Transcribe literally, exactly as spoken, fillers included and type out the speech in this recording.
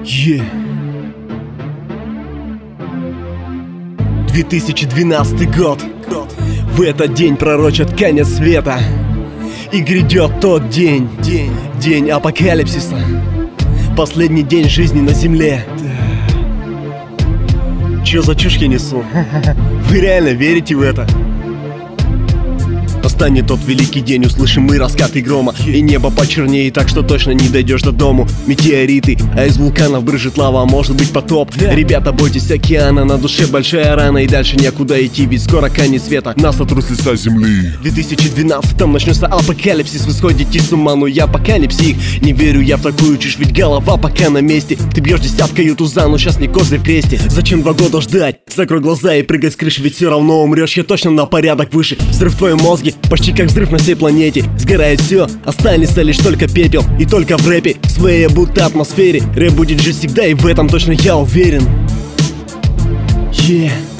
Yeah. две тысячи двенадцатый год. В этот день пророчат конец света. И грядет тот день, день, день апокалипсиса. Последний день жизни на земле. Чё за чушь я несу? Вы реально верите в это? Настанет тот великий день, услышим мы раскаты грома, и небо почернеет, так что точно не дойдешь до дому. Метеориты, а из вулканов брызжет лава, а может быть потоп. Ребята, бойтесь океана, на душе большая рана, и дальше некуда идти, ведь скоро конец света нас сотрут с лица земли. В две тысячи двенадцатом начнется апокалипсис, вы сходите с ума, но я пока не псих. Не верю я в такую чушь, ведь голова пока на месте. Ты бьешь десяткою туза, но сейчас не козырь в кресте. Зачем два года ждать? Закрой глаза и прыгай с крыши, ведь все равно умрешь, я точно на порядок выше. Взрыв в твоем мозге, почти как взрыв на всей планете. Сгорает все, останется лишь только пепел. И только в рэпе, в своей будто атмосфере. Рэп будет жить всегда, и в этом точно я уверен. Yeah.